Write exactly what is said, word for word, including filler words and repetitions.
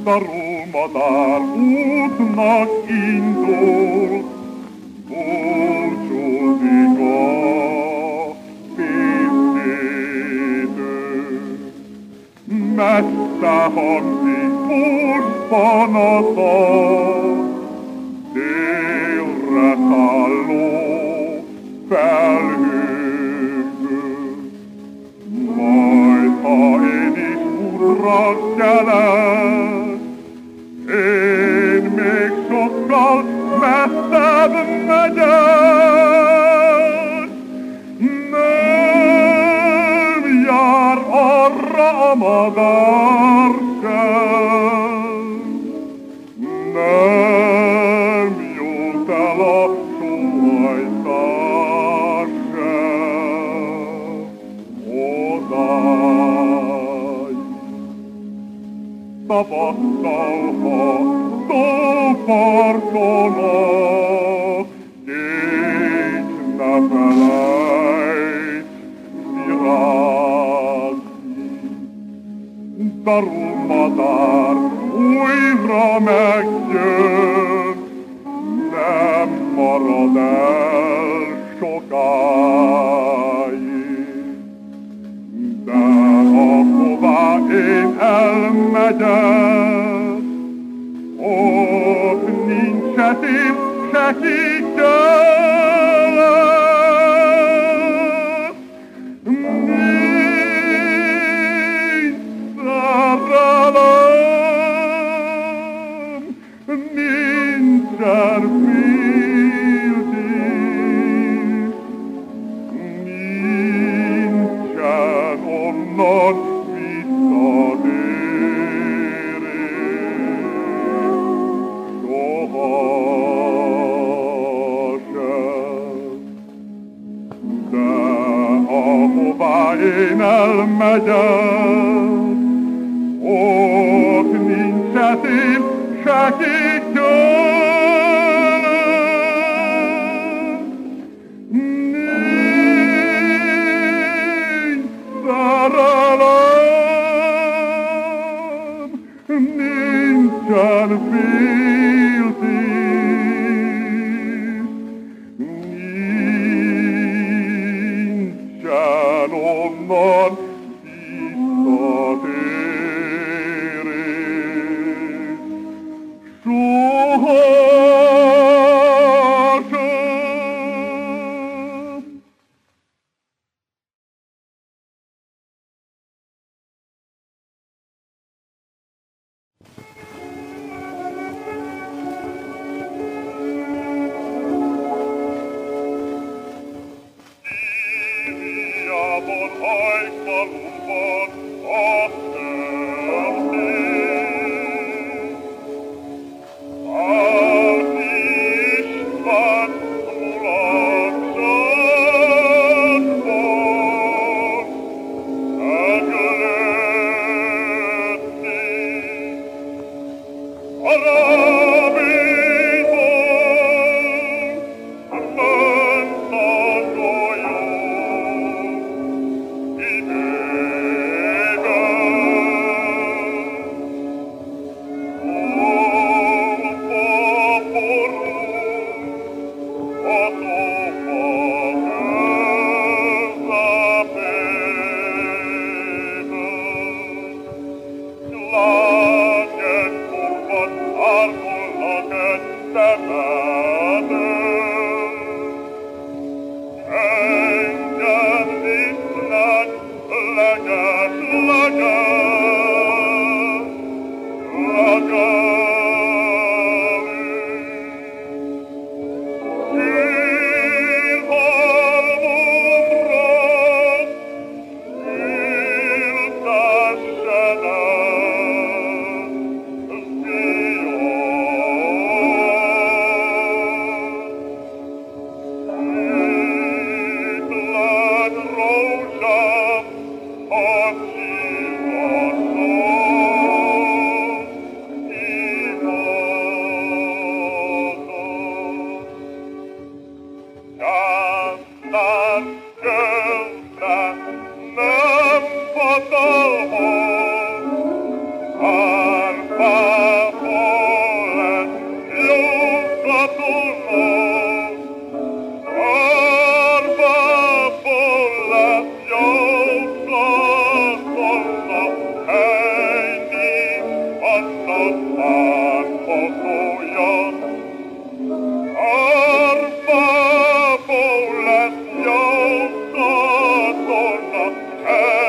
Darulmadár útnak indul, búcsúzik a tisztítő. Messze hangzik puspanata, délre szálló felhőkből. Majd, ha én is útra kelek, én még sokkal messzebb megyek. Nem jár arra a madár sem, nem jut el a sóhajtás sem odáig. Tavasszal, ha tóparton a kék ne felejt virágni. Darulmadár újra megjön, nem marad el sokáig. De ahová én elmegyek, ott nincs se szép, se kísérlet. Nincs szerelem, nincsen féltés, nincsen onnan én elmegyek, ott nincs se szép, se kék gyölet. Nincs szerelem, nincsen féltés, nincsen onnan visszatérés. Soha Ide te